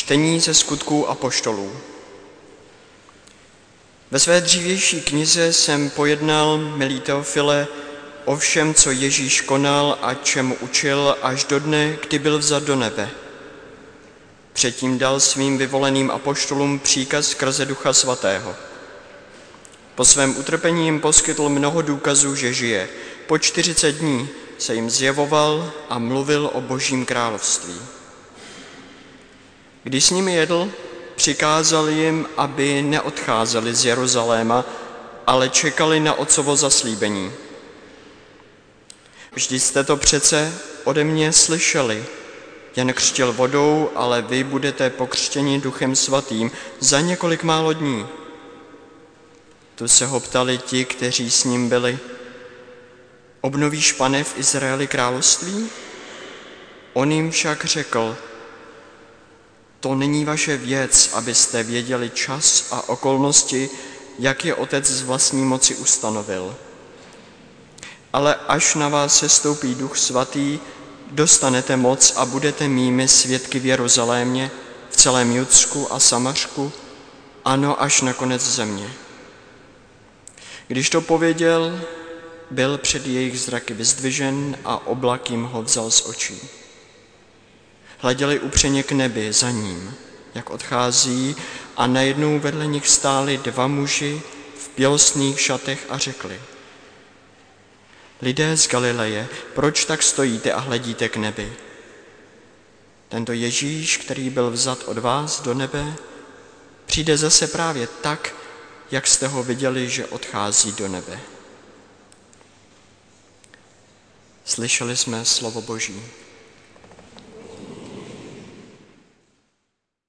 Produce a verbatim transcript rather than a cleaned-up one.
Čtení ze Skutků apoštolů. Ve své dřívější knize jsem pojednal, milý Teofile, o všem, co Ježíš konal a čemu učil až do dne, kdy byl vzat do nebe. Předtím dal svým vyvoleným apoštolům příkaz skrze Ducha Svatého. Po svém utrpení jim poskytl mnoho důkazů, že žije. Po čtyřicet dní se jim zjevoval a mluvil o Božím království. Když s nimi jedl, přikázal jim, aby neodcházeli z Jeruzaléma, ale čekali na Otcovo zaslíbení. Vždyť jste to přece ode mě slyšeli. Jen křtil vodou, ale vy budete pokřtěni Duchem Svatým za několik málo dní. Tu se ho ptali ti, kteří s ním byli. Obnovíš, Pane, v Izraeli království? On jim však řekl, to není vaše věc, abyste věděli čas a okolnosti, jak je Otec z vlastní moci ustanovil. Ale až na vás sestoupí Duch Svatý, dostanete moc a budete mými svědky v Jeruzalémě, v celém Judsku a Samařku, ano, až na konec země. Když to pověděl, byl před jejich zraky vyzdvižen a oblak jim ho vzal z očí. Hleděli upřeně k nebi za ním, jak odchází, a najednou vedle nich stáli dva muži v bělostných šatech a řekli: Lidé z Galileje, proč tak stojíte a hledíte k nebi? Tento Ježíš, který byl vzat od vás do nebe, přijde zase právě tak, jak jste ho viděli, že odchází do nebe. Slyšeli jsme slovo Boží.